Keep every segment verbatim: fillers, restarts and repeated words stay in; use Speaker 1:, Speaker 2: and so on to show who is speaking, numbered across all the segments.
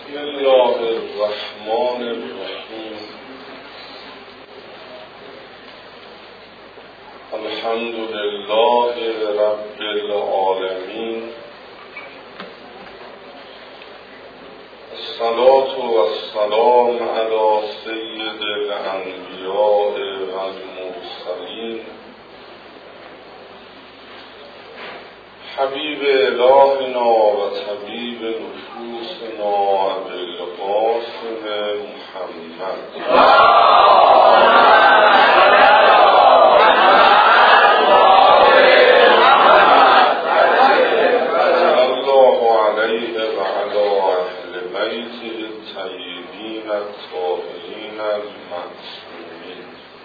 Speaker 1: بسم الله الرحمن الرحیم. الحمد لله رب العالمین. الصلاة والسلام علی سید الانبیاء والمرسلین حبیب الهنا و طبیب نفوسنا ابوالقاسم محمد صلی الله علیه و علی اهل بیته الطیبین الطاهرین المعصومین.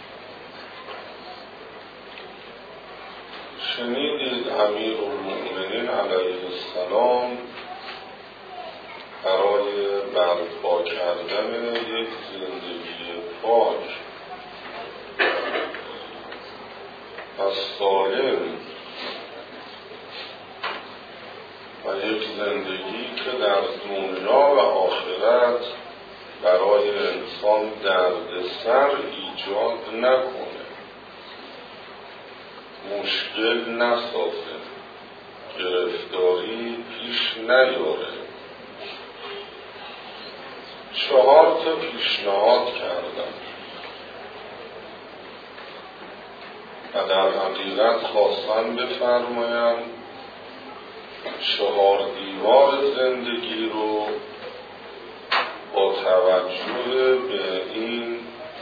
Speaker 1: شنیدید امیرالمؤمنین علیه السلام برای برپا کردن یک زندگی پاک و سالم و یک زندگی که در دنیا و آخرت برای انسان دردسر ایجاد نکنه، مشکل نسازه، گرفتاری پیش نیاره، چهار تا پیشنهاد کردم و در حقیقت خواستن بفرمایند چهار دیوار زندگی رو با توجه به این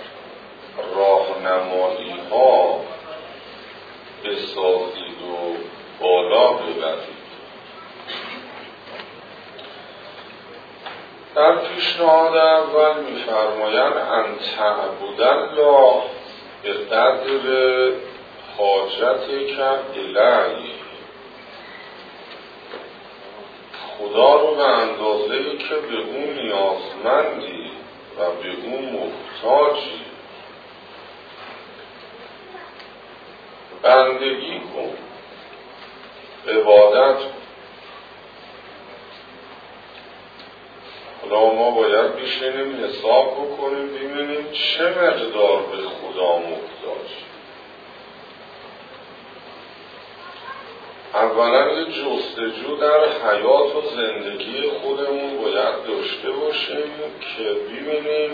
Speaker 1: راهنمایی ها بسازید و بالا ببرید. در پیشنهاد اول می‌فرمایند ان تعبد الله به قدر حاجتک الیه، خدا رو به اندازه‌ای که به اون نیازمندی و به اون محتاجی بندگی کن، عبادت کن. حالا ما باید بشینیم حساب بکنیم ببینیم چه مقدار به خدا محتاجی. اولا یه جستجو در حیات و زندگی خودمون باید داشته باشیم که ببینیم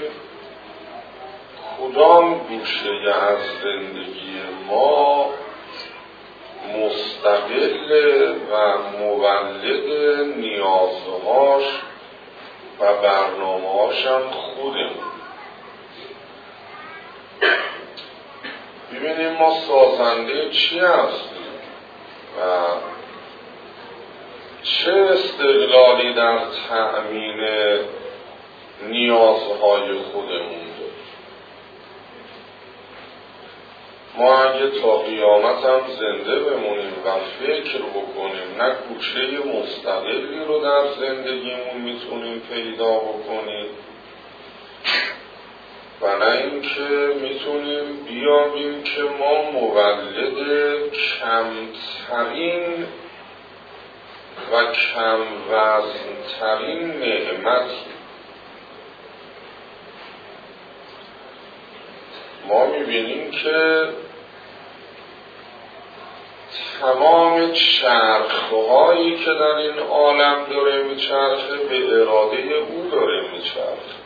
Speaker 1: کدام گوشه از زندگی ما مستقل و مولد نیازهاش و برنامه‌هاش هم خودمون. ببینیم ما سازنده چی هستیم و چه استقلالی در تأمین نیازهای خودمون داریم. ما اگه تا قیامت هم زنده بمونیم و فکر بکنیم نه گوشه مستقلی رو در زندگیمون میتونیم پیدا بکنیم و نه اینکه میتونیم بیابیم که ما مولد کمترین و کم وزنترین نعمتیم. ما میبینیم که تمام چرخهایی که در این عالم داره میچرخه به اراده او داره میچرخه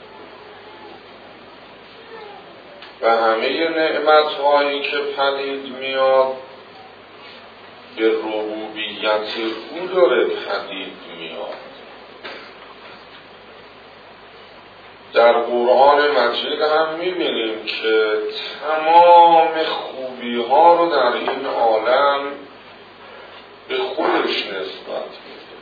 Speaker 1: و همه نعمتهایی که پدید میاد به ربوبیت او داره پدید میاد. در قرآن مجید هم میبینیم که تمام خوبی ها رو در این عالم به خودش نسبت میده.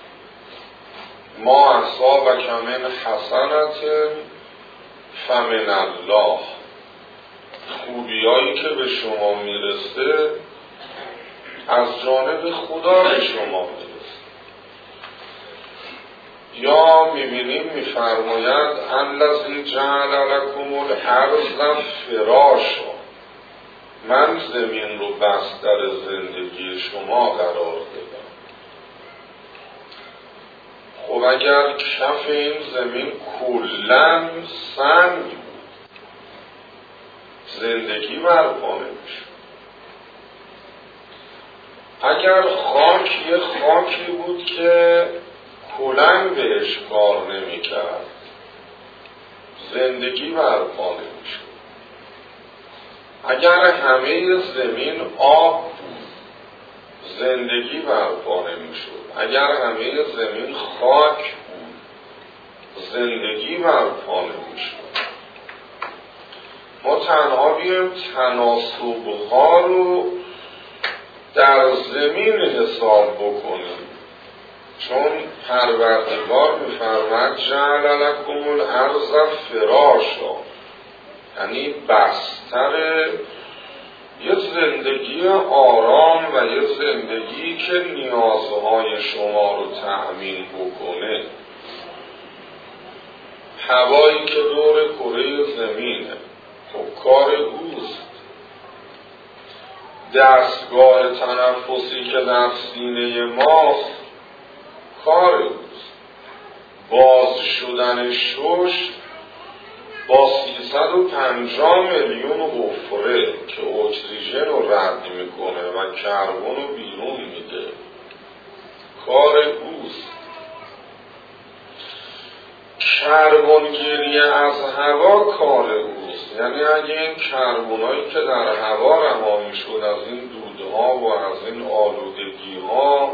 Speaker 1: ما اصابک من حسنت فمن الله، خوبیایی که به شما میرسه از جانب خدا به شما میرسه. یا میبینیم میفرماید الذی جعل لکم الارض فراشا، من زمین رو بستر زندگی شما قرار دادم. خب اگر کف این زمین کلاً سنگ بود زندگی برپا نمیشه. اگر خاک یه خاکی بود که کلاً بهش کار نمیکرد زندگی برپا نمیشه. اگر همه زمین آب بود زندگی برپا نمیشد. اگر همه زمین خاک بود زندگی برپا نمیشد. ما تنها بیایم تناسب‌ها رو در زمین حساب بکنیم، چون پروردگار می‌فرماید جعل لکم الارض فراشا، یعنی بستر یه زندگی آرام و یه زندگی که نیازهای شما رو تأمین بکنه. هوایی که دور کره زمینه خب کار اوست. دستگاه تنفسی که در سینه ماست کار اوست. باز شدن شش با سیصد و پنجاه میلیون حفره که اکسیژن رو رد میکنه و کربن رو بیرون میده کار اوست. کربنگیری از هوا کار اوست. یعنی اگه این کربنایی که در هوا رها میشد از این دودها و از این آلودگی ها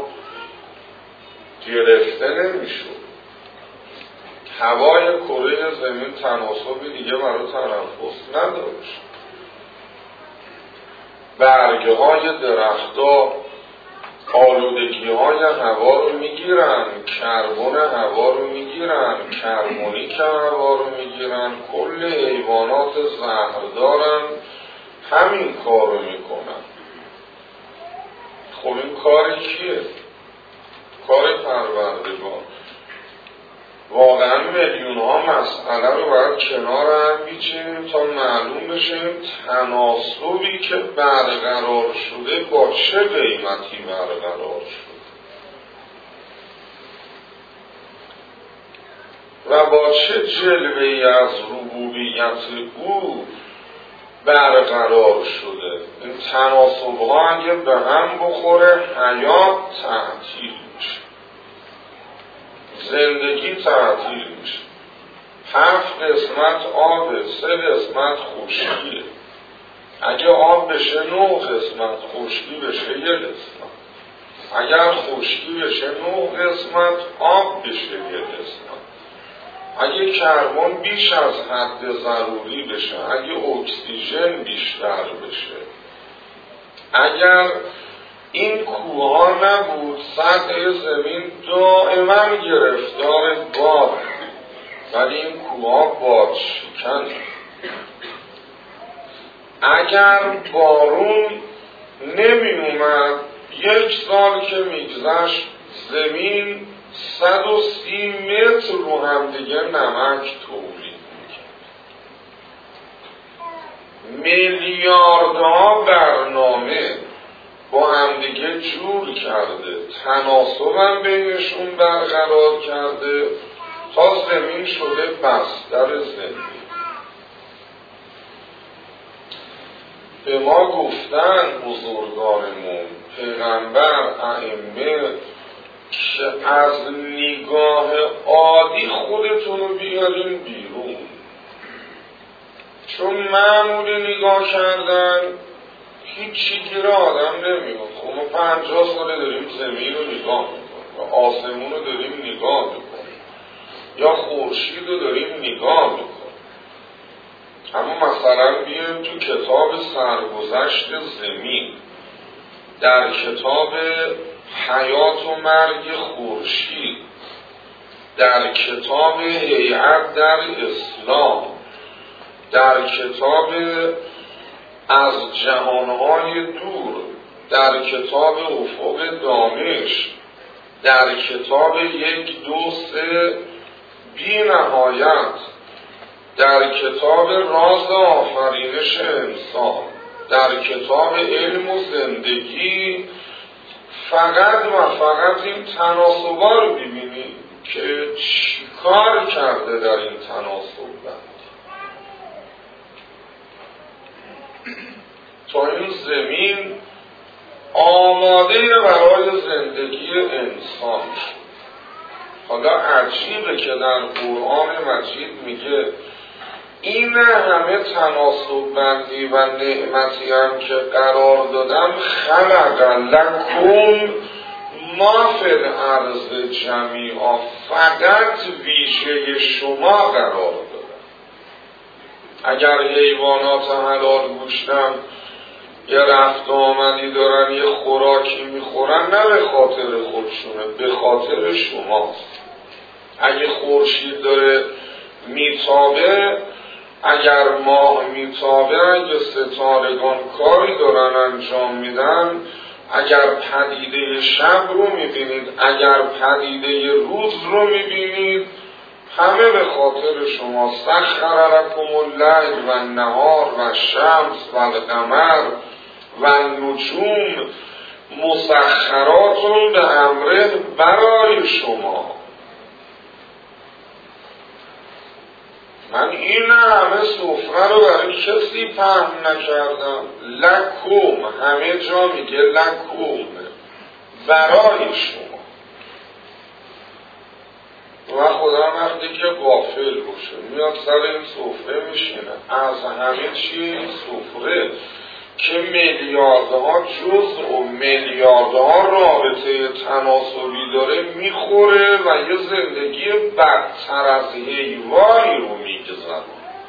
Speaker 1: گرفته نمیشد، هوای کره زمین تناسبی دیگه برای تنفس نداشت. برگه های درخت‌ها آلودگی های هوا رو میگیرن، کربن هوا رو میگیرن، کربونیک هوا رو میگیرن، کل حیوانات زهردارن همین کار رو میکنن. خب این کار کیه؟ کار پروردگار. واقعا میلیون ها مسئله رو باید کنار هم بیچینیم تا معلوم بشه این تناسبی که برقرار شده با چه قیمتی برقرار شده و با چه جلوه‌ای از ربوبیت او برقرار شده. این تناسب ها اگه به هم بخوره حیات تعطیل میشه، زندگی تعطیل میشه. هفت قسمت آبه، سه قسمت خشکیه. اگه آب بشه نه قسمت، خشکی بشه یه قسمت. اگر خشکی بشه نه قسمت، آب بشه یه قسمت. اگه کربن بیش از حد ضروری بشه، اگه اکسیژن بیشتر بشه، اگر این کوها نبود سطح زمین دائما گرفتار باد، ولی این کوها باد شکن. اگر بارون نمی اومد یک سال که میگذشت زمین صد و سی متر رو هم دیگه نمک تولید میکرد. میلیاردها برنامه با همدیگه جور کرده، تناسب هم بینشون برقرار کرده تا زمین شده بستر زندگی. به ما گفتن بزرگانمون، پیغمبر، ائمه، که از نگاه عادی خودتون رو بیارین بیرون، چون معمولی نگاه کردن هیچی گیر آدم نمیاد. خب ما پنجاه ساله داریم زمین رو نگاه میکنیم و آسمون رو داریم نگاه میکنیم یا خورشید رو داریم نگاه میکنیم. اما مثلا بیایم تو کتاب سرگذشت زمین، در کتاب حیات و مرگ خورشید، در کتاب هیئت در اسلام، در کتاب از جهانهای دور، در کتاب افق دانش، در کتاب یک دو سه بی نهایت، در کتاب راز آفرینش انسان، در کتاب علم و زندگی، فقط و فقط این تناسب‌ها رو ببینید که چیکار کرده در این تناسب بند تا این زمین آماده برای زندگی انسان شد. حالا عجیبه که در قرآن مجید میگه این همه تناسب بندی و نعمتی هم که قرار دادم خلق لکم ما فی الارض جمیعا، فقط ویژه شما قرار دادم. اگر حیوانات حلال گوشتن یه رفت آمدی دارن، یه خوراکی میخورن، نه به خاطر خودشونه، به خاطر شماست. اگه خورشید داره میتابه، اگر ماه میتابه، اگه ستارگان کاری دارن انجام میدن، اگر پدیده شب رو میبینید، اگر پدیده روز رو میبینید، همه به خاطر شما. سخر لکم اللیل و النهار و الشمس و القمر و النجوم مسخرات به امره، برای شما. من این همه سفره رو برای کسی پهن نکردم. لکم، همه جا میگه لکم، برای شما. و خدا وقتی که غافل باشه میاد سر این سفره میشینه، از همه چی این سفره که میلیاردها جزء و میلیاردها رابطه تناسلی داره میخوره و یه زندگی بدتر از حیوانی رو میگذره.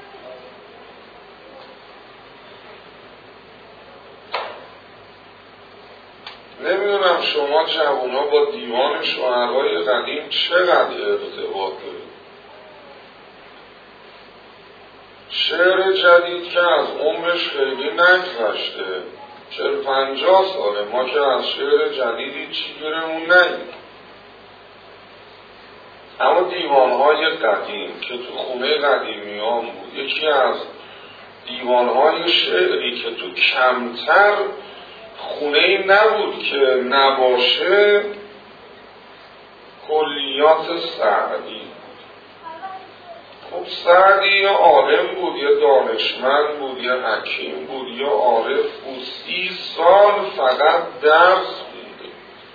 Speaker 1: نمیدونم شما جوونا با دیوان شاعرهای قدیم چقدر ارتباط دارید. شعر جدید که از عمرش خیلی نگذشته، چهل پنجاه ساله، ما که از شعر جدیدی چی گیرمون نگید. اما دیوانهای قدیم که تو خونه قدیمیان بود، یکی از دیوانهای شعری که تو کمتر خونه‌ای نبود که نباشه، کلیات سعدی. خب سعدی یا عالم بود، یا دانشمند بود، یا حکیم بود، یا عارف بود. سی سال فقط درس خونده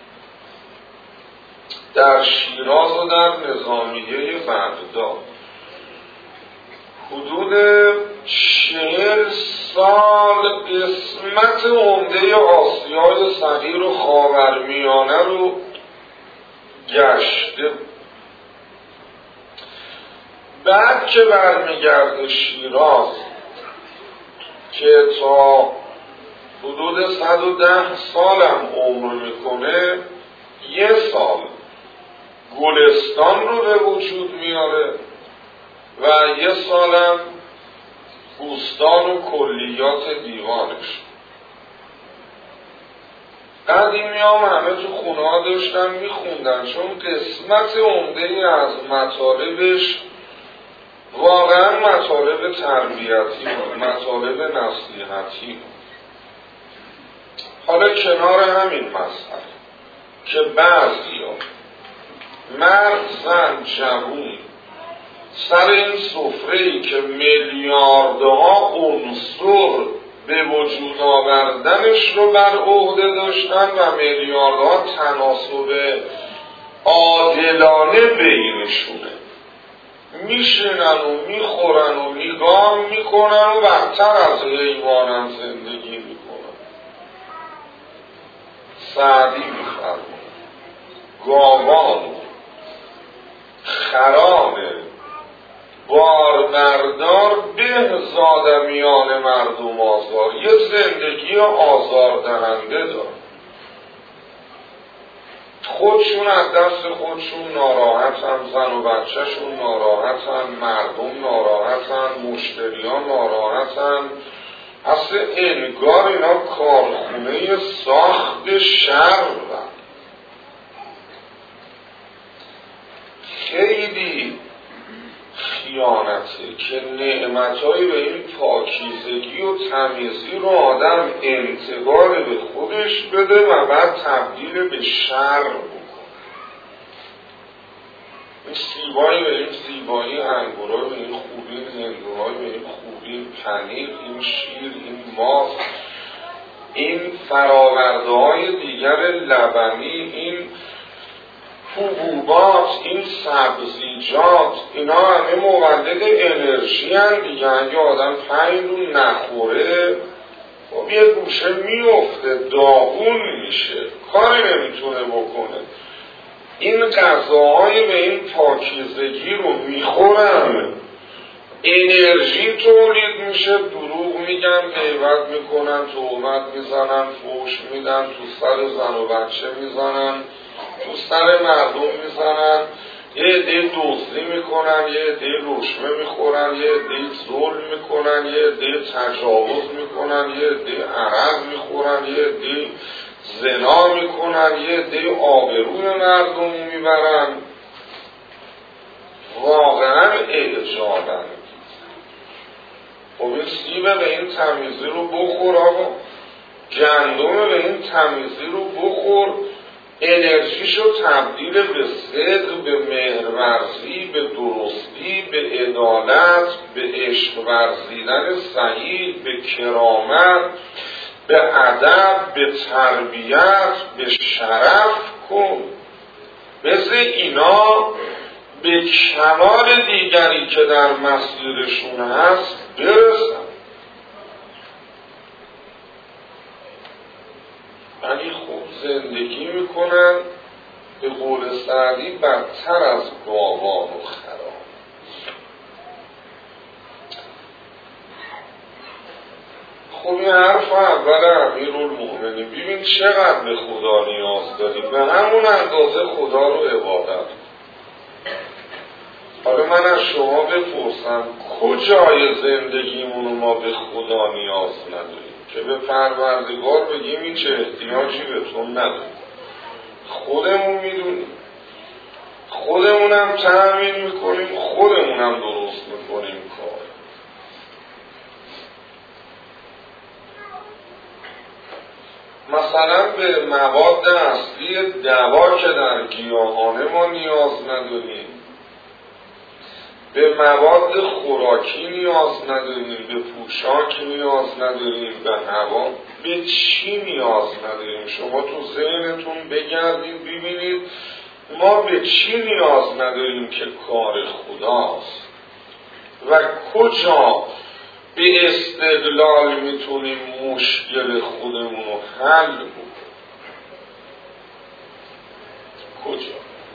Speaker 1: در شیراز و در نظامیه بغداد. حدود چهل سال قسمت عمده آسیای صغیر و خاورمیانه رو گشته. بعد که برمیگرده شیراز که تا حدود صد و ده سالم عمر میکنه، یه سال گلستان رو به وجود میاره و یه سالم بوستان و کلیات دیوانش. قدیمی هم همه تو خونه ها داشتن میخوندن، چون قسمت عمده از مطالبش واقعا مطالب تربیتی بود، مطالب نصیحتی بود. حالا کنار همین مسئله که بعضیا مرد، زن، جوون سر این سفره‌ای که میلیاردها عنصر به وجود آوردنش رو بر عهده داشتن و میلیاردها تناسب عادلانه بینشونه، میشنن و میخورن و نگاه میکنن و بدتر از حیوانم زندگی میکنن. سعدی میفرمونه گاوان، خرانه، باربردار به زادمیان مردم آزار. یه زندگی آزار دهنده دار. خودشون از دست خودشون ناراحتن، زن و بچهشون ناراحتن، مردم ناراحتن، مشتریان ناراحتن. اصلا انگار اینا کارخونه ساخت شر بودن. خیلی خیانته که نعمتهایی به این پاکیزگی و تمیزی رو آدم انتقال به خودش بده و بعد تبدیل به شر بکنه. این سیبایی به این زیبایی، انگورا به این خوبی، هندوهای به این خوبی، پنیر، این شیر، این ماست، این فراورده های دیگر لبنی، این حبوبات، این سبزیجات، اینا همه مولد انرژی هستند دیگه. اگه آدم پنج رو نخوره خب یه گوشه میفته، داغون میشه، کاری نمیتونه بکنه. این غذاهای به این پاکیزگی رو میخورن، انرژی تولید میشه، دروغ میگن، غیبت میکنن، تهمت میزنن، فحش میدن، تو سر زن و بچه میزنن، تو سر مردم میزنن، یه عده دزدی میکنن، یه عده رشوه میخورن، یه عده ظلم میکنن، یه عده تجاوز میکنن، یه عده عرق میخورن، یه عده زنا میکنن، یه عده آبروی مردم میبرن. واقعا اعجابن. خب این سیب به این تمیزی رو بخور آقا، گندم به این تمیزی رو بخور، انرژیشو تبدیل به صدق، به مهرورزی، به درستی، به عدالت، به عشق ورزیدن صحیح، به کرامت، به ادب، به تربیت، به شرف کن. مثل اینا به کمال دیگری که در مسیرشون هست برسن. ولی خوب زندگی میکنن، به قول سعدی بدتر از گاوان و خران. خب این حرف اول امیرالمؤمنین. ببین چقدر به خدا نیاز داریم، به همون اندازه خدا رو عبادت. حالا من از شما بپرسم کجای زندگیمون رو ما به خدا نیاز نداریم که به پروردگار بگیم این چه احتیاجی به تو نداریم؟ خودمون میدونیم، خودمونم تأمین میکنیم، خودمونم درست میکنیم کار. مثلا به مواد اصلی دوا که در گیاهانه ما نیاز نداریم، به مواد خوراکی نیاز نداریم، به پوشاک نیاز نداریم، به هوا، به چی نیاز نداریم؟ شما تو ذهنتون بگردید ببینید ما به چی نیاز نداریم که کار خداست و کجا به استقلال میتونیم مشکل خودمون رو حل کنیم. کجا؟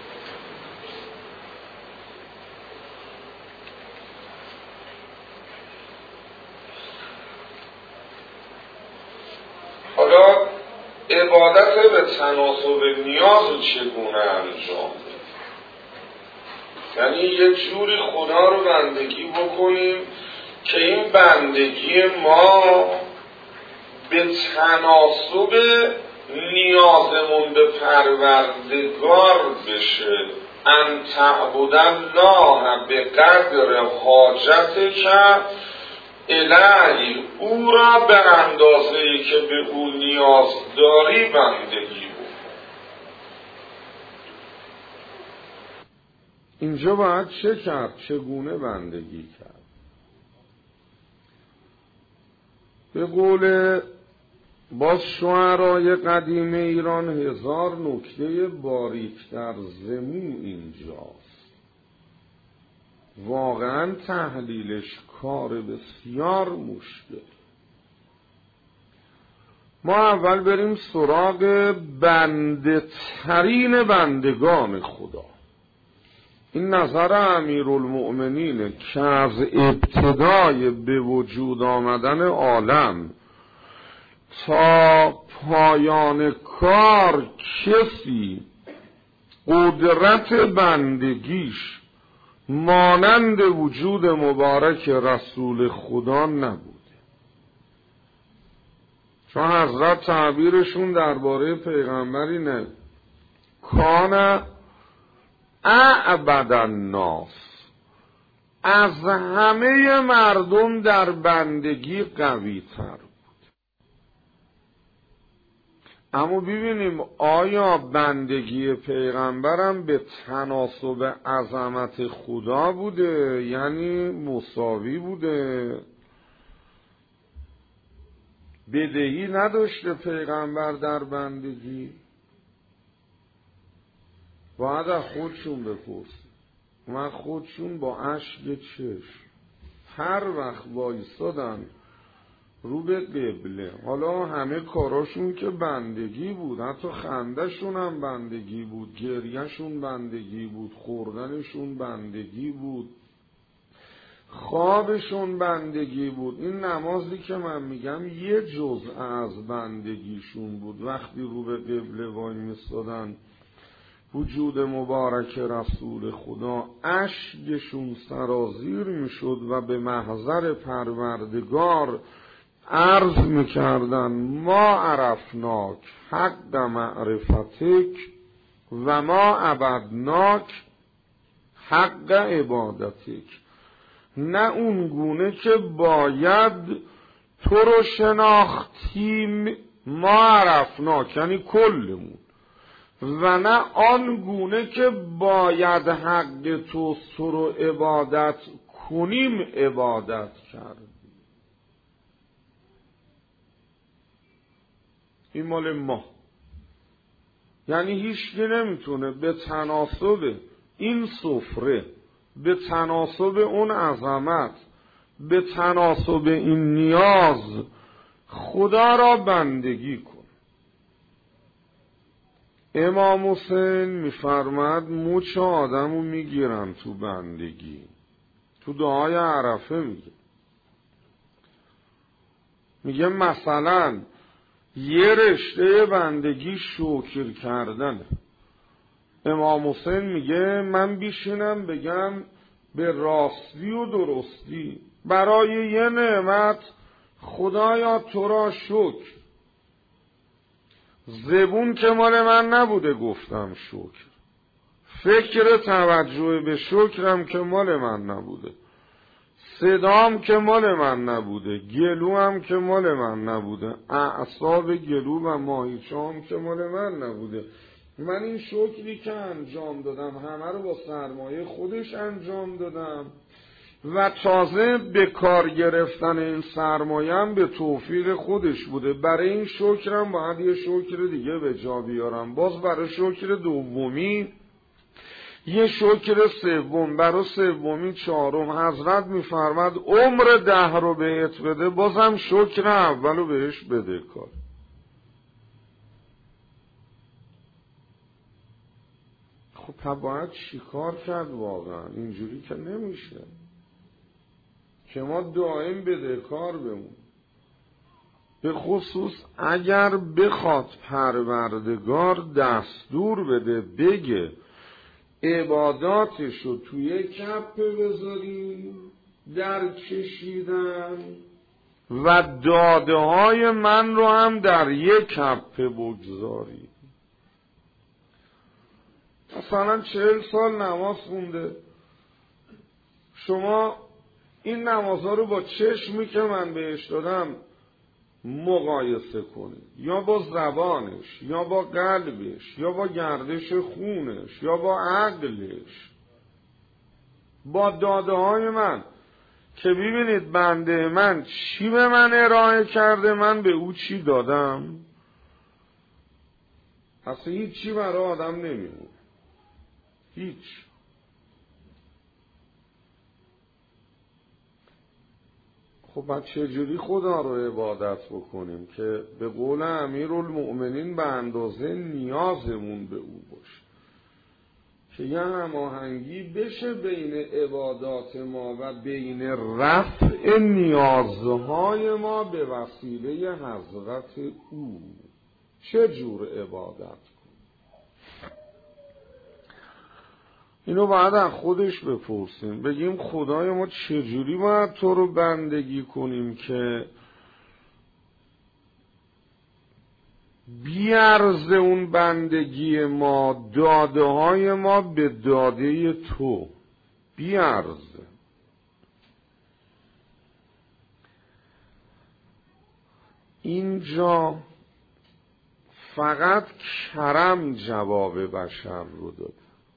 Speaker 1: حالا عبادت به تناسب نیاز چگونه انجام بدیم؟ یعنی یه جوری خدا رو بندگی بکنیم که این بندگی ما به تناسب نیازمون به پروردگار بشه. ان تعبد الله به قدر حاجتک الی، او را به اندازه‌ای که به او نیاز داری بندگی بکن. اینجا باید چه کرد؟ چگونه بندگی کرد؟ به قول باز شعرای قدیم ایران هزار نکته باریک در زمین اینجاست. واقعا تحلیلش کار بسیار مشکل. ما اول بریم سراغ بنده ترین بندگان خدا. این نظر امیرالمؤمنینه که از ابتدای به وجود آمدن عالم تا پایان کار کسی قدرت بندگیش مانند وجود مبارک رسول خدا نبوده. چون حضرت تعبیرشون درباره پیغمبری نه کان اعبد الناس، از همه مردم در بندگی قوی تر بود. اما ببینیم آیا بندگی پیغمبرم به تناسب عظمت خدا بوده؟ یعنی مساوی بوده؟ بدهی نداشته پیغمبر در بندگی؟ باید از خودشون بپرسیم و خودشون با اشک چشم هر وقت وایستادن رو به قبله، حالا همه کاراشون که بندگی بود، حتی خندهشون هم بندگی بود، گریهشون بندگی بود، خوردنشون بندگی بود، خوابشون بندگی بود. این نمازی که من میگم یه جزء از بندگیشون بود. وقتی رو به قبله وای میستادن وجود مبارک رسول خدا، اشکشون سرازیر میشد و به محضر پروردگار عرض میکردن ما عرفناک حق معرفتک و ما عبدناک حق عبادتک. نه اون گونه که باید تو رو شناختیم ما عرفناک یعنی کلمون، و نه آن گونه که باید حق تو تو رو عبادت کنیم عبادت کردیم. این مال ما، یعنی هیچکی نمیتونه به تناسب این سفره، به تناسب اون عظمت، به تناسب این نیاز خدا را بندگی کن. امام حسین میفرماد مچ آدمو میگیرن تو بندگی. تو دعای عرفه میگه میگه مثلا یه رشته بندگی شکر کردن. امام حسین میگه من بیشینم بگم به راستی و درستی برای یه نعمت خدایا تو را شکر، زبون که مال من نبوده گفتم شکر، فکر توجه به شکرم که مال من نبوده، صدام که مال من نبوده، گلوم که مال من نبوده، اعصاب گلو و ماهیچه‌ام که مال من نبوده. من این شکری که انجام دادم همه رو با سرمایه خودش انجام دادم و تازه به کار گرفتن این سرمایه‌ام به توفیق خودش بوده. برای این شکرم باید یه شکر دیگه به جا بیارم، باز برای شکر دومی یه شکر سوم، برای سومی چهارم. حضرت میفرماد عمر ده رو بهت بده بازم شکر اولو بهش بده کار. خب باید چی کار کرد واقعا؟ اینجوری که نمیشه که ما دائم بده کار بمون. به خصوص اگر بخواد پروردگار دستور بده بگه عباداتشو توی کپه بذاری در کشیدن و داده های من رو هم در یک کپه بگذاری. مثلا چهل سال نماز خونده، شما این نمازها رو با چشمی که من بهش دادم مقایسه کنید، یا با زبانش، یا با قلبش، یا با گردش خونش، یا با عقلش، با داده های من، که ببینید بنده من چی به من ارائه کرده، من به او چی دادم. اصلا هیچ چی برای آدم نمیمونه، هیچ. خب بعد چجوری خدا رو عبادت بکنیم که به قول امیرالمؤمنین به اندازه نیازمون به او باشه، که یه هماهنگی بشه بین عبادات ما و بین رفع نیازهای ما به وسیله حضرت او. چه جور عبادت کنیم؟ اینو باید از خودش بپرسیم، بگیم خدای ما چجوری باید تو رو بندگی کنیم که بیارز اون بندگی ما داده های ما به داده تو بیارز. اینجا فقط کرم جواب بشر رو داد.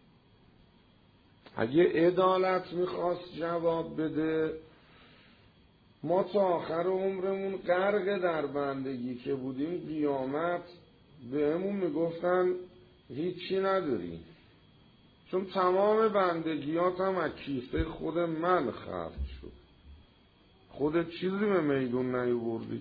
Speaker 1: اگه عدالت میخواست جواب بده، ما تا آخر عمرمون غرق در بندگی که بودیم، قیامت بهمون میگفتن هیچی نداری، چون تمام بندگیات هم از کیسه خود من خرج شد، خودت چیزی به میدون نیاوردی.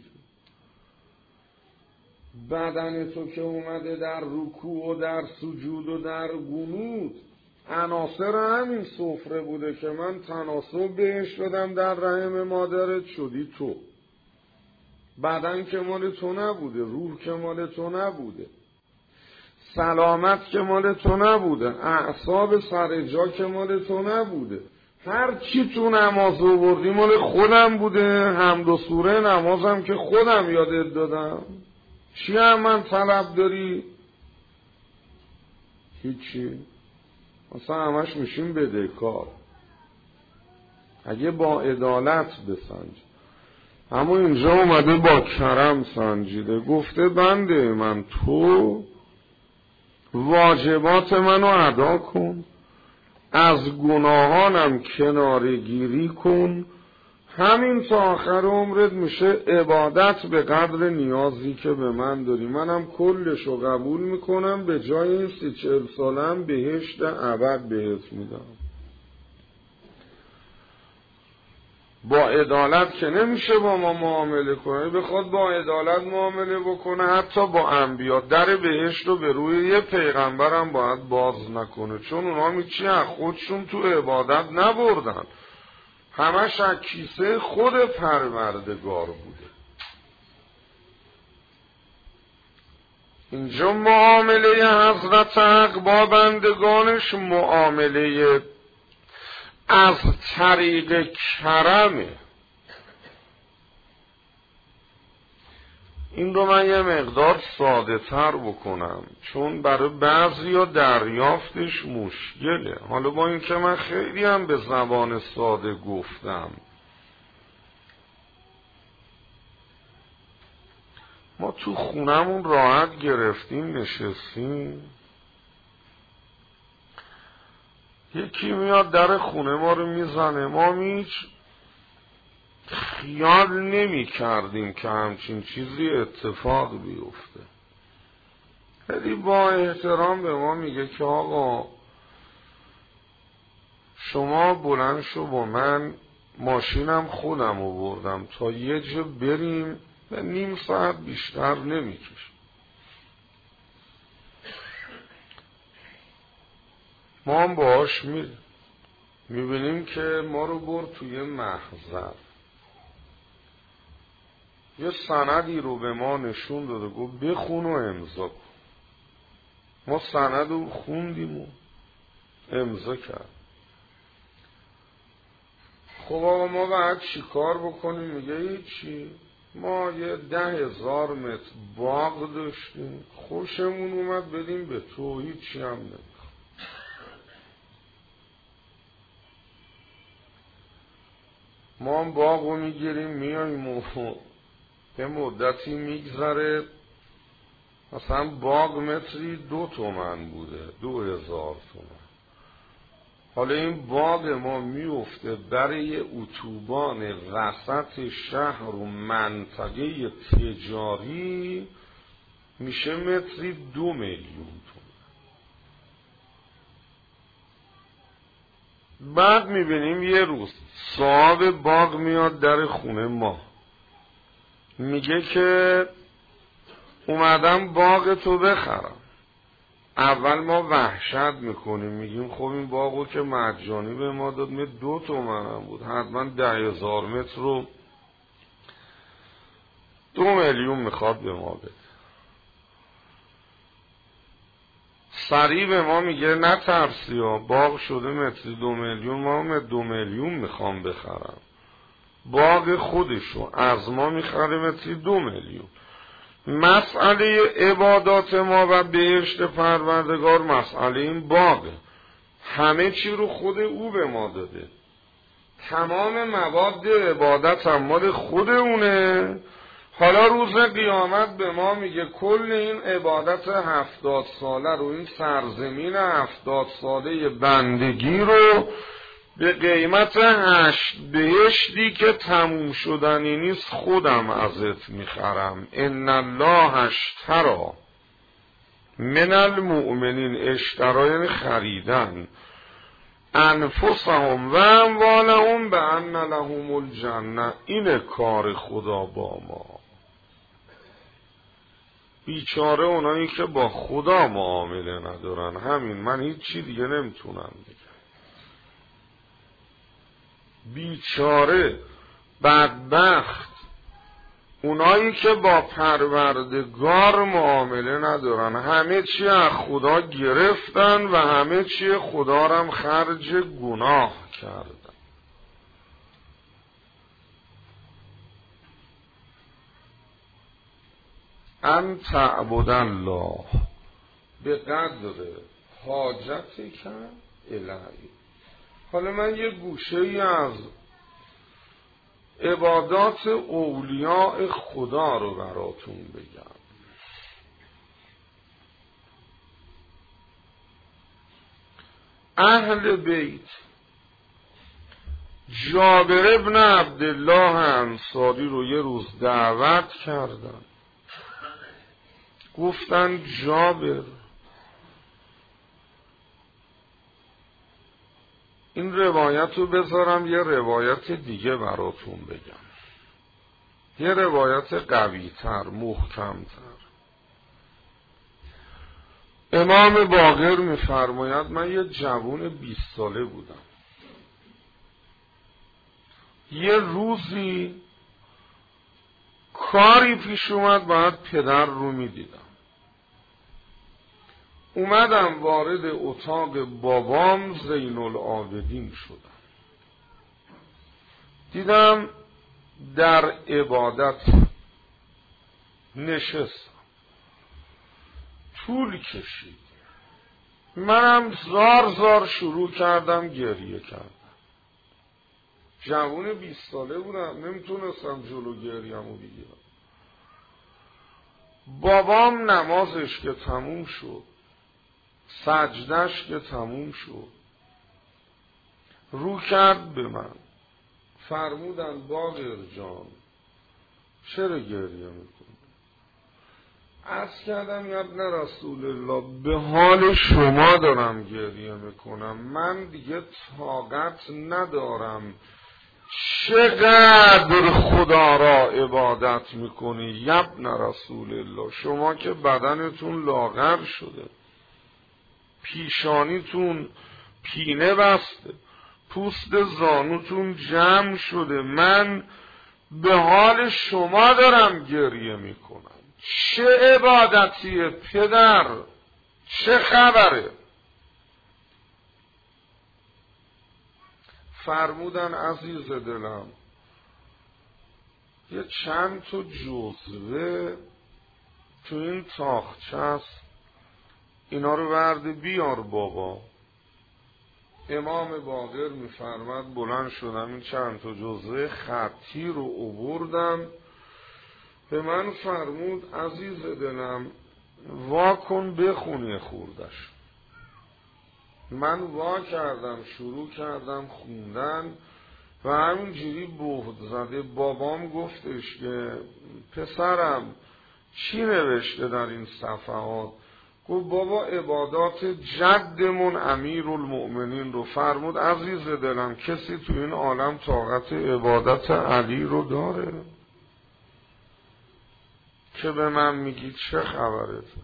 Speaker 1: بدن تو که اومده در رکوع و در سجود و در قنوت عناصر همین سفره بوده که من تناسب بهش دادم در رحم مادرت، شدی تو. بدن که مال تو نبوده، روح که مال تو نبوده، سلامت که مال تو نبوده، اعصاب سر جا که مال تو نبوده. هر چی تو نماز آوردی مال خودم بوده، حمد و سوره نمازم که خودم یادت دادم. چی هم من طلب داری؟ هیچی. مثلا همش میشیم بدهکار. اگه با عدالت بسنج، اما اینجا اومده با کرم سنجیده، گفته بنده من تو واجبات منو ادا کن، از گناهانم کناره گیری کن، همین تا آخر عمرت میشه عبادت به قدر نیازی که به من داری، منم کلشو قبول میکنم، به جای این سی چل سالم بهشت ابد بهت میدم. با عدالت که نمیشه با ما معامله کنه، بخواد با عدالت معامله بکنه حتی با انبیا در بهشت رو به روی یه پیغمبرم باید باز نکنه، چون اونا میچی از خودشون تو عبادت نبردن، همش از کیسه خود پروردگار بوده. اینجا معامله حضرت حق با بندگانش معامله از طریق کرمه. این رو من یه مقدار ساده تر بکنم، چون برای بعضی ها دریافتش مشکله. حالا با این که من خیلی هم به زبان ساده گفتم، ما تو خونمون راحت گرفتیم نشستیم، یکی میاد در خونه ما رو میزنه، ما هیچ خیال نمی کردیم که همچین چیزی اتفاق بیفته. خیلی با احترام به ما میگه که آقا شما بلند شو، با من ماشینم خودم آوردم تا یه جا بریم و نیم ساعت بیشتر نمیکشه. ما هم باهاش میریم، میبینیم که ما رو برد توی محضر، یه سندی رو به ما نشون داده، گفت بخون و امضا کن. ما سند رو خوندیم و امضا کرد. خب آقا ما باید چی کار بکنیم؟ میگه هیچی، ما یه ده هزار متر باغ داشتیم، خوشمون اومد بدیم به تو، هیچی هم نمیخواد. ما هم باغ رو میگیریم میاییم و یه مدتی میگذره، مثلا باغ متری دو تومن بوده، دو هزار تومن. حالا این باغ ما میفته برای اتوبان وسط شهر و منطقه تجاری، میشه متری دو میلیون تومن. بعد میبینیم یه روز صاحب باغ میاد در خونه ما، میگه که اومدم باغ تو بخرم. اول ما وحشت میکنیم، میگیم خب این باغو که مجانی به ما داد، می دو تومن هم بود، حتما ده هزار متر رو دو میلیون میخواد به ما بده. سریع به ما میگه نه ترسی ها، باغ شده متری دو میلیون، ما هم دو میلیون میخوام بخرم، باغ خودشو از ما میخره متری دو میلیون. مسئله عبادات ما و بهشت پروردگار مسئله این باغه، همه چی رو خود او به ما داده، تمام مواد عبادت هم مال خود اونه. حالا روز قیامت به ما میگه کل این عبادت هفتاد ساله رو، این سرزمین هفتاد ساله بندگی رو به قیمت هشت بهشتی که تموم شدنی نیست خودم ازت میخرم. ان الله اشتری من المؤمنین، اشترا یعنی خریدن، انفسهم و اموالهم بان لهم الجنه. اینه کار خدا با ما. بیچاره اونایی که با خدا معامله ندارن. همین، من هیچ چی دیگه نمیتونم بگم. بیچاره بدبخت اونایی که با پروردگار معامله ندارن، همه چی از خدا گرفتن و همه چی خدا رم خرج گناه کردن. ان تعبد الله به قدر حاجتی که الهی. حالا من یه گوشه ای از عبادات اولیاء خدا رو براتون بگم. اهل بیت جابر ابن عبدالله انصاری رو یه روز دعوت کردن، گفتن جابر این روایت رو بذارم یه روایت دیگه براتون بگم، یه روایت قوی تر، محکم تر. امام باقر میفرماید من یه جوان بیست ساله بودم. یه روزی کاری پیش اومد، باید پدر رو میدیدم. اومدم وارد اتاق بابام زین العابدین شدم، دیدم در عبادت نشستم، طول کشید. منم زار زار شروع کردم گریه کردم. جوان بیست ساله بودم، نمیتونستم جلو گریه‌مو بگیرم. بابام نمازش که تموم شد، سجدش که تموم شد، رو کرد به من، فرمودن باقر جان چرا گریه میکنی؟ عرض کردم یا ابن رسول الله به حال شما دارم گریه میکنم، من دیگه طاقت ندارم. چقدر خدا را عبادت میکنی یا ابن رسول الله؟ شما که بدنتون لاغر شده، پیشانیتون پینه بسته، پوست زانوتون جمع شده، من به حال شما دارم گریه میکنم. چه عبادتیه پدر؟ چه خبره؟ فرمودن عزیز دلم یه چند تا جزوه تو این تاخچه است، اینا رو ورده بیار بابا. امام باقر میفرماد بلند شدم، این چند تا جزوه خطی رو آوردم، به من فرمود عزیز دلم وا کن بخونی خوردش. من وا کردم، شروع کردم خوندن و همینجوری بهت زده. بابام گفتش که پسرم چی نوشته در این صفحات؟ گفت بابا عبادات جدمون امیر المؤمنین رو. فرمود عزیز دلم کسی تو این عالم طاقت عبادت علی رو داره که به من میگی چه خبرته؟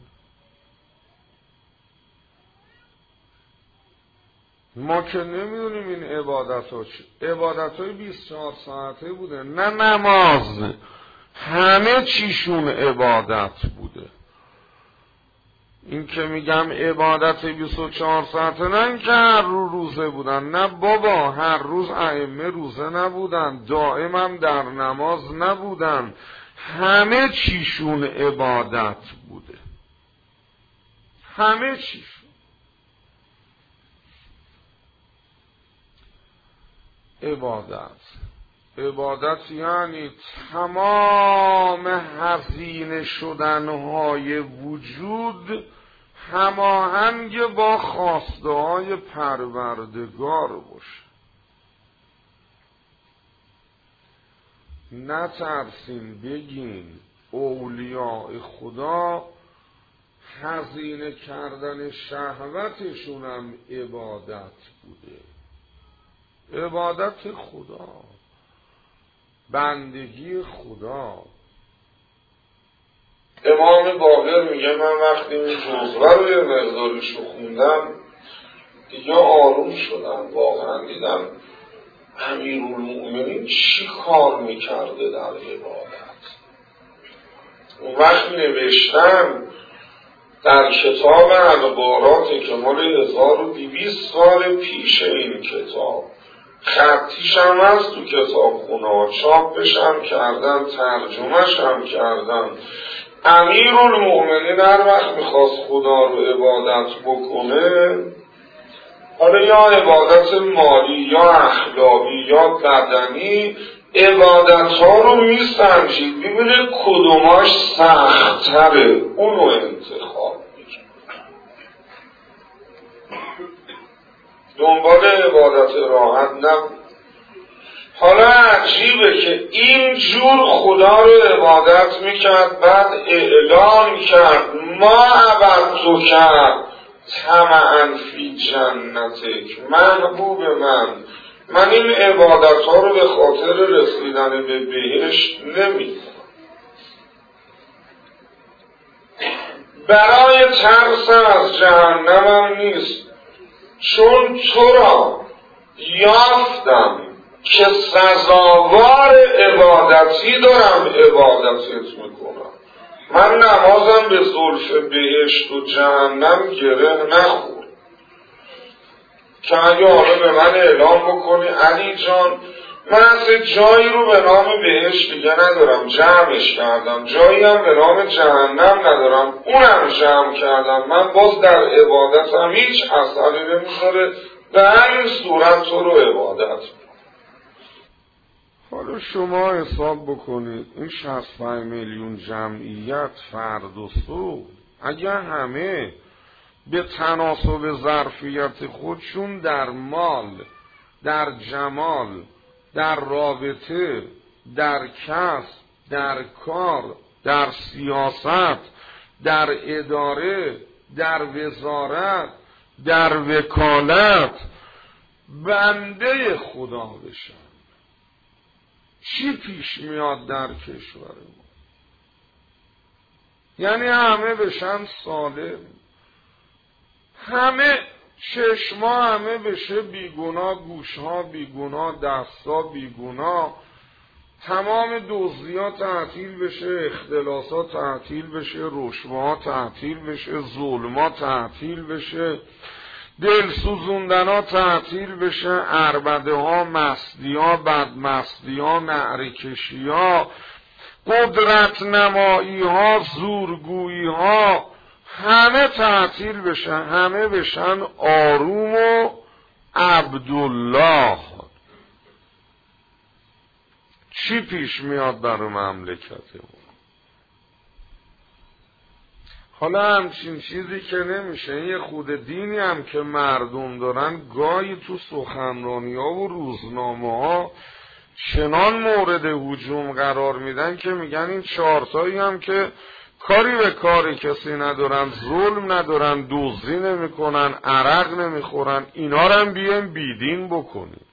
Speaker 1: ما که نمیدونیم این عبادت ها چه عبادت های بیست و چهار ساعته بوده، نه نماز، همه چیشون عبادت بوده. این که میگم عبادت بیست و چهار ساعته، نه این که هر روز روزه بودن، نه بابا، هر روز ائمه روزه نبودن، دائم هم در نماز نبودن، همه چیشون عبادت بوده، همه چیشون. عبادت عبادت یعنی تمام هزینه شدنهای وجود هماهنگ با خواسته های پروردگار باشه. نترسین بگین اولیاء خدا هزینه کردن شهوتشون هم عبادت بوده. عبادت خدا، بندگی خدا. امام باقر میگه من وقتی این جزوه رو یه مقداریشو خوندم دیگه آروم شدم، واقعا دیدم امیرالمؤمنین چی کار میکرده در عبادت. اون وقت نوشتم در کتاب اخبارات که مال هزار و دویست سال پیش این کتاب، خطیش هم هست تو کتاب خونه، چاپش هم کردن، ترجمهش هم کردن. امیرالمؤمنین هر وقت میخواست خدا رو عبادت بکنه، حالا یا عبادت مالی یا اخلاقی یا بدنی، عبادت ها رو میسنجید ببینه کدوماش سخت تره، اونو انتخاب میکنه. دنبال عبادت راحت نبود. حالا عجیبه که این جور خدا رو عبادت میکرد، بعد اعلان کرد ما عبدتو کرد طمعا فی جنتک، محبوب من من این عبادت ها رو به خاطر رسیدن به بهشت نمیکنم، برای ترس از جهنمم نیست، چون تو را یافتم که سزاوار عبادتی دارم عبادتت میکنم. من نمازم به زلف بهشت و جهنم گره نخور که اگه حالا به من اعلام بکنی علی جان من اصلا جایی رو به نام بهشت دیگه ندارم، جمعش کردم، جایی هم به نام جهنم ندارم، اونم جمع کردم، من باز در عبادتم هیچ اثری نمیذاره، به همین صورت تو رو عبادت. حالا شما حساب بکنید این شصت و پنج میلیون جمعیت فرد و سو اگر همه به تناسب ظرفیت خودشون در مال، در جمال، در رابطه، در کسب، در کار، در سیاست، در اداره، در وزارت، در وکالت بنده خدا بشن، چی پیش میاد در کشور ما؟ یعنی همه بشن سالم، همه چشما همه بشه بیگناه، گوشها بیگناه، دستا بیگناه، تمام دزدی‌ها تعطیل بشه، اختلاسات تعطیل بشه، رشوه‌ها تعطیل بشه، ظلم‌ها تعطیل بشه، دل سوزوندن‌ها تعطیل بشه، عربده‌ها، مستی‌ها، بدمستی‌ها، نعره‌کشی‌ها، قدرت نمایی‌ها، زورگویی‌ها همه تعطیل بشن، همه بشن آروم و عبدالله. چی پیش میاد برای مملکت ما؟ حالا همچین چیزی که نمیشه، یه خود دینی هم که مردم دارن گاهی تو سخنرانی ها و روزنامه ها چنان مورد هجوم قرار میدن که میگن این چهارتایی هم که کاری به کاری کسی ندارن، ظلم ندارن، دزدی نمیکنن، عرق نمیخورن، اینا رو هم بیایم بیدین بکنیم.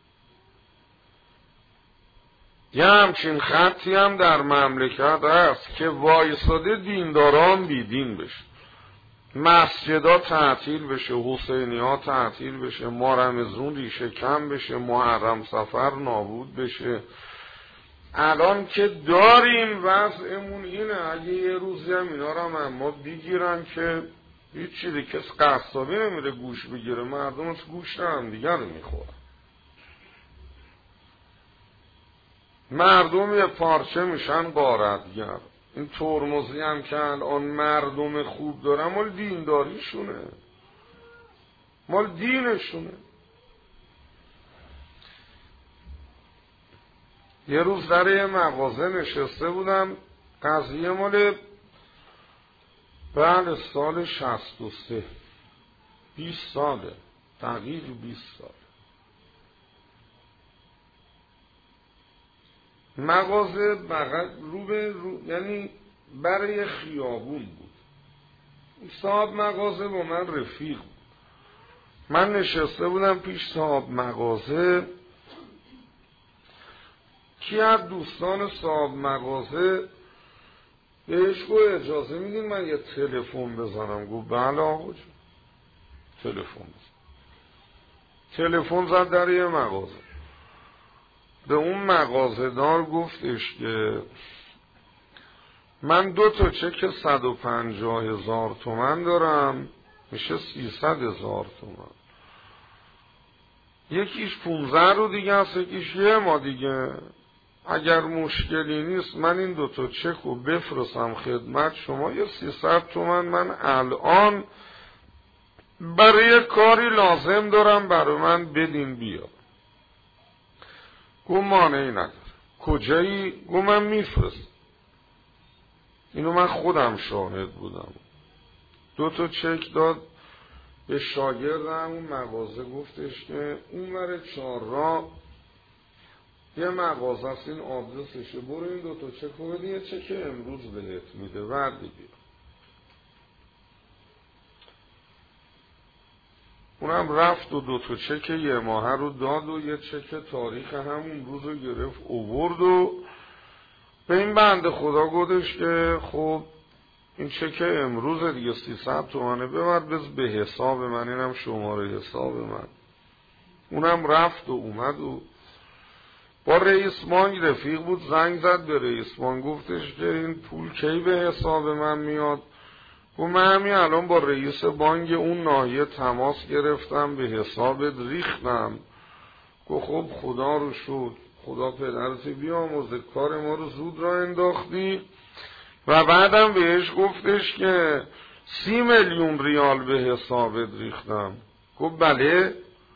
Speaker 1: یه همچین خطی هم در مملکت هست که وایساده دینداران بیدین بشه، مسجدها تعطیل بشه، حسینی ها تعطیل بشه، ماه رمضان ریشه کم بشه، محرم سفر نابود بشه. الان که داریم وضعمون اینه، اگه یه روزی هم اینا رو هم اما بگیرن که هیچ چیزی کس قصابی نمیره گوش بگیره، مردم از گوش هم دیگر رو میخورن. مردم یه پارچه میشن غارتگر. این ترمزی هم که الان مردم خوب دارن مال دینداریشونه، مال دینشونه. یه روز در یه مغازه نشسته بودم، قضیه مال بعد سال شصت و سه، بیست ساله، دقیق بیست سال. مغازه بغل رو به رو، یعنی برای خیابون بود. صاحب مغازه با من رفیق بود. من نشسته بودم پیش صاحب مغازه. کی از دوستان صاحب مغازه بهش گفت اجازه میدین من یه تلفن بزنم؟ گفت بله آقا جون، تلفن بزن. تلفن زد در یه مغازه. به اون مغازه دار گفتش که من دو تا چک صد و پنجاه هزار تومن دارم، میشه سیصد هزار تومن. یکیش پونزده رو دیگه است، یکیش یه ما دیگه. اگر مشکلی نیست من این دو تا چک رو بفرستم خدمت شما، یه سیصد تومن من الان برای کاری لازم دارم، برای من بدین بیا. گو مانعی نداره. کجایی؟ گو من میفرست. اینو من خودم شاهد بودم. دو تا چک داد به شاگردم اون مغازه، گفتش که اون ور چهار راه یه مغازه است، این آدرسشه، برو این دو تا چک رو بدی، یه چک امروز بهت میده، وردی بیا. اونم رفت و دو تا چک یه ماهه رو داد و یه چک تاریخ همون روز رو گرفت اوورد و به این بنده خدا گفتش که خب این چک امروز دیگه سیصد تومنه، ببر بز به حساب من، اینم شماره حساب من. اونم رفت و اومد و با رئیس بانک رفیق بود، زنگ زد به رئیس بانک، گفتش که این پول کی به حساب من میاد؟ گفت من همین الان با رئیس بانک اون ناحیه تماس گرفتم، به حسابت ریختم. گفت خب خدا رو شد، خدا پدرت بیامرزه، کار ما رو زود را انداختی. و بعدم بهش گفتش که سی میلیون ریال به حسابت ریختم. گفت بله.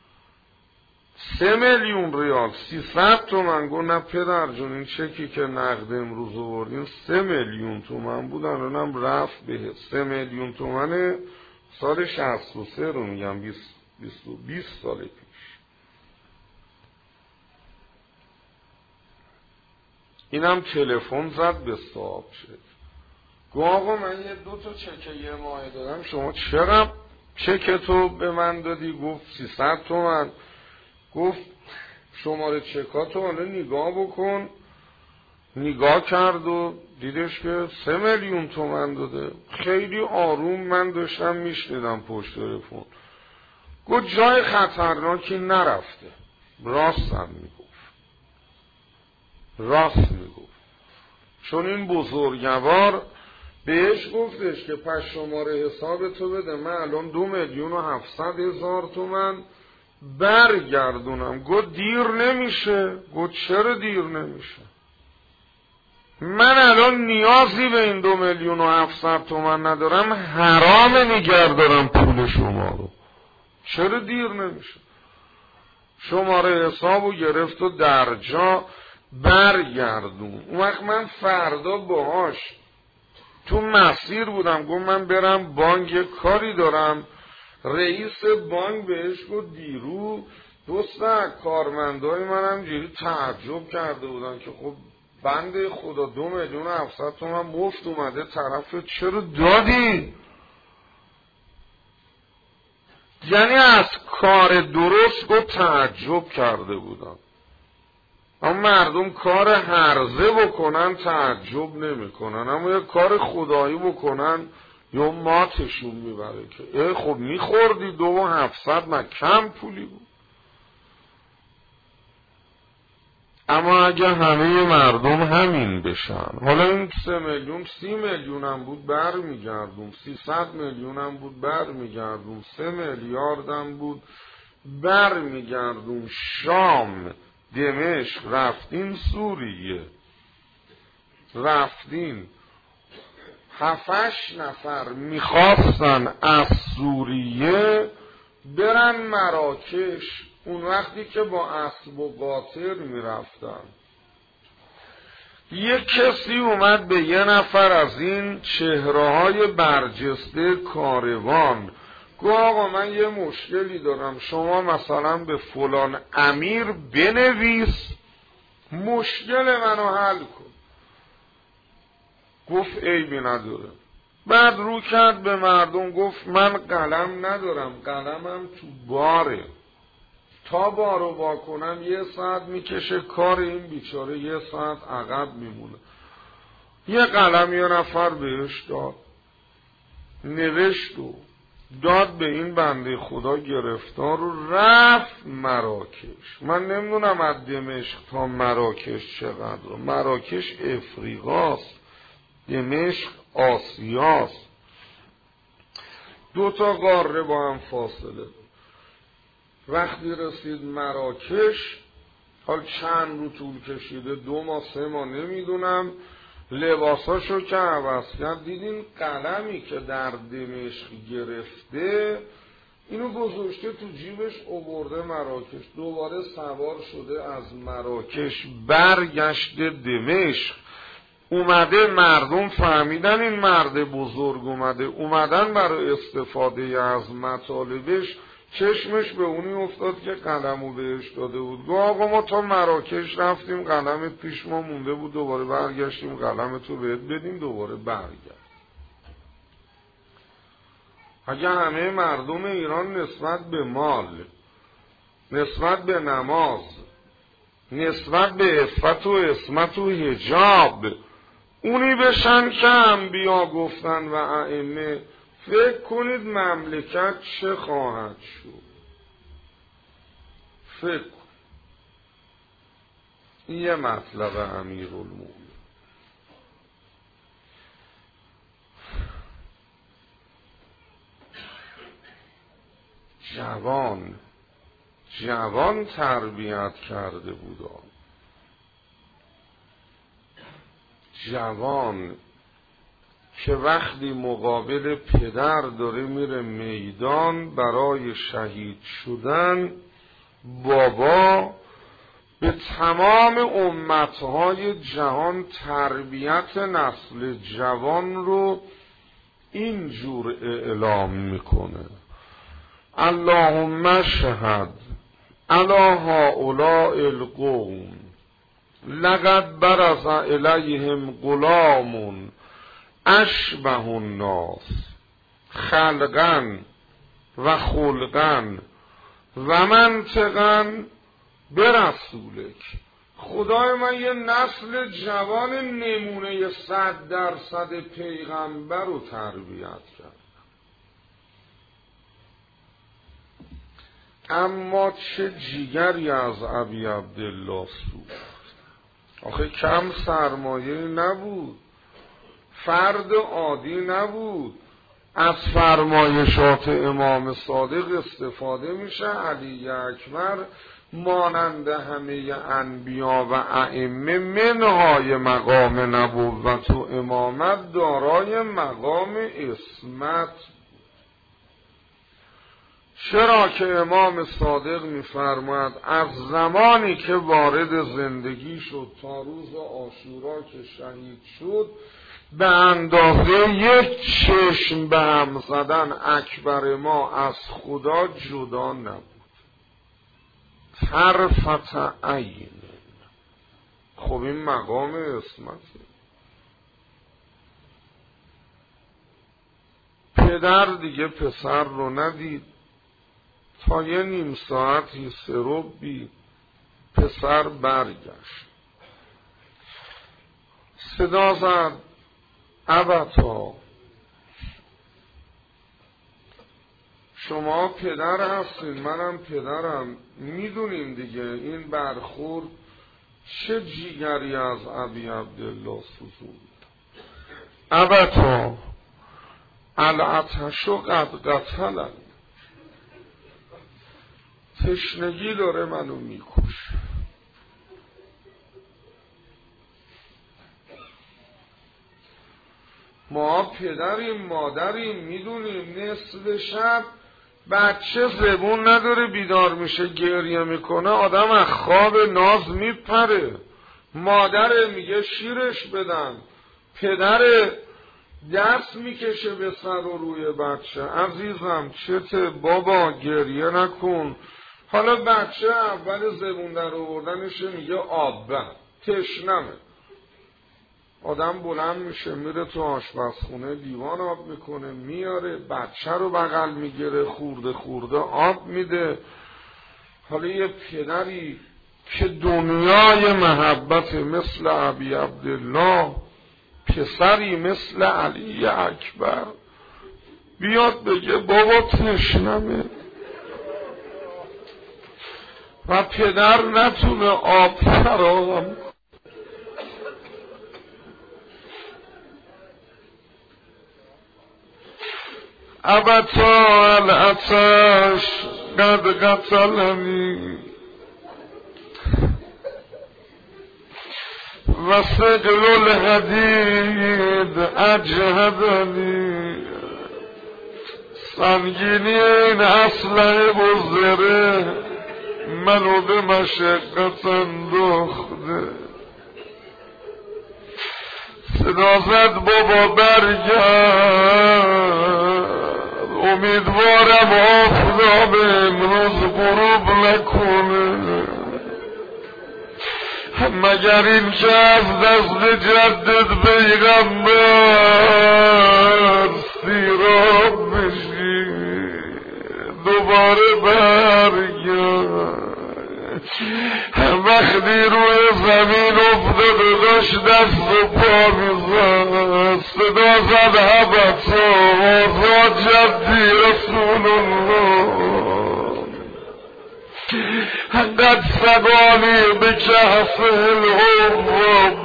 Speaker 1: سه میلیون ریال، سیصد تومن. گفت نه پدر جون، این چکی که نقد امروز آوردین سه میلیون تومن بود، الانم رفت به سه میلیون تومن سال شصت و سه رو میگم، بیست بیست سال پیش. اینم تلفن زد به صاحب شد. گفت آقا من یه دو تا چک یه ماه دادم، شما چرا چک تو به من دادی؟ گفت سیصد تومن. گفت شماره چکاتو حالا نگاه بکن. نگاه کرد و دیدش که سه میلیون تومن داده. خیلی آروم من داشتم میشنیدم پشت تلفن. گفت جای خطرناکی نرفته. راست هم میگفت. راست میگفت. چون این بزرگوار بهش گفتش که پس شماره حساب تو بده، من الان دو میلیون و هفتصد هزار تومن برگردونم. گفت دیر نمیشه. گفت چرا دیر نمیشه؟ من الان نیازی به این دو میلیون و هفتصد تومن ندارم، حرام نگه دارم پول شما رو. چرا دیر نمیشه؟ شماره حسابو گرفت و در جا برگردون. اون وقت من فردا باهاش تو مسیر بودم، گفت من برم بانک یه کاری دارم. رئیس بانک بهش گفت دیرو دوسته کارمندای من هم جوری تعجب کرده بودن که خب بنده خدا دو میلیون و هفتصد تومن مفت اومده طرف، چرا دادی؟ یعنی از کار درست گفت تعجب کرده بودن. اما مردم کار هرزه بکنن تعجب نمی کنن، اما یه کار خدایی بکنن یا ماتشون میبره که ای خب میخوردی دو و هفتصد، من کم پولی بود. اما اگه همه مردم همین بشن، حالا این سه میلیون سی میلیون هم بود بر میگردون، سیصد میلیون هم بود بر میگردون، سه میلیارد هم بود بر میگردون. شام، دمشق، رفتین سوریه، رفتین هفتش نفر میخواستن از سوریه برن مراکش. اون وقتی که با اسب و قاطر میرفتن، یک کسی اومد به یه نفر از این چهره‌های برجسته کاروان گفت آقا من یه مشکلی دارم، شما مثلا به فلان امیر بنویس مشکل منو حل کن. گفت عیبی نداره. بعد رو کرد به مردم گفت من قلم ندارم، قلمم تو باره، تا بارو با کنم یه ساعت میکشه، کار این بیچاره یه ساعت عقب میمونه. یه قلم یه نفر بهش داد، نوشت و داد به این بنده خدا، گرفتار و رفت مراکش. من نمیدونم از دمشق تا مراکش چقدر، مراکش افریقاست، دمشق آسیاست، دو تا قاره با هم فاصله. وقتی رسید مراکش، حال چند رو طول کشیده، دو ماه سه ماه نمیدونم، لباساشو که عوض کرد، دیدین قلمی که در دمشق گرفته اینو گذاشته تو جیبش، آورده مراکش، دوباره سوار شده از مراکش برگشت دمشق. اومده مردم فهمیدن این مرد بزرگ اومده، اومدن برای استفاده از مطالبش، چشمش به اونی افتاد که قلمو بهش داده بود. گفت آقا ما تا مراکش رفتیم، قلمت پیش ما مونده بود، دوباره برگشتیم قلمتو بهت بدیم، دوباره برگشت. اگه همه مردم ایران نسبت به مال، نسبت به نماز، نسبت به عفت و عصمت و حجاب اونی بشن که انبیا گفتن و ائمه، فکر کنید مملکت چه خواهد شد؟ فکر کن. این یه مطلب امیرالمومنین. جوان جوان تربیت کرده بود. جوان که وقتی مقابل پدر داره میره میدان برای شهید شدن، بابا به تمام امتهای جهان تربیت نسل جوان رو اینجور اعلام میکنه: اللهم شهد علی هؤلاء القوم لقد برز الیهم غلام اشبه الناس خلقا و خلقا و منطقا برسولک. خدای من یه نسل جوان نمونه صد درصد پیغمبر رو تربیت کرد. اما چه جیگری از ابی عبدالله سوخت. آخه کم سرمایه نبود، فرد عادی نبود، از فرمایشات امام صادق استفاده میشه. علی اکبر مانند همه انبیا و ائمه منهای مقام نبوت و امامت دارای مقام عصمت. چرا که امام صادق می‌فرماید از زمانی که وارد زندگی شد تا روز عاشورا که شهید شد، به اندازه یک چشم به هم زدن اکبر ما از خدا جدا نبود. طرفت عین. خب این مقام عصمته. پدر دیگه پسر رو ندید، تا یه نیم ساعتی سروبی پسر برگشت، صدا زد: ابتا، شما پدر هستین، منم پدرم، میدونیم دیگه این برخورد چه جیگری از ابی عبدالله سوزوند. ابتا العطش قد قتلن. تشنگی داره منو میکشه. ما پدریم مادریم، میدونیم نصف شب بچه زبون نداره بیدار میشه گریه میکنه، آدم از خواب ناز میپره. مادر میگه شیرش بدن، پدر دست میکشه به سر و روی بچه، عزیزم چته بابا گریه نکن. حالا بچه اول زبون در آوردنش میگه آب تشنمه. آدم بلند میشه میره تو آشپزخونه لیوان آب میکنه میاره، بچه رو بغل میگیره خورده خورده آب میده. حالا یه پدری که دنیای محبت مثل ابی عبدالله، پسری مثل علی اکبر بیاد بگه بابا تشنمه و پدر نتونه آب فراهم. ابتا العطش قد قتلنی و ثقل الحدید اجهدنی. سنگینی این اسلحه بزره منو به مشقت انداخته. صدا زد بابا برگرد، امیدوارم آفتاب امروز غروب نکنه، مگر این که از دست جدد پیغمبر سیراب بشی دوباره برگرد. وقتی روی زمین افتاده داشت دست و پا میزد، صدا زد حبتا آزاد جدی رسول الله. قد سقانی به کهف الحب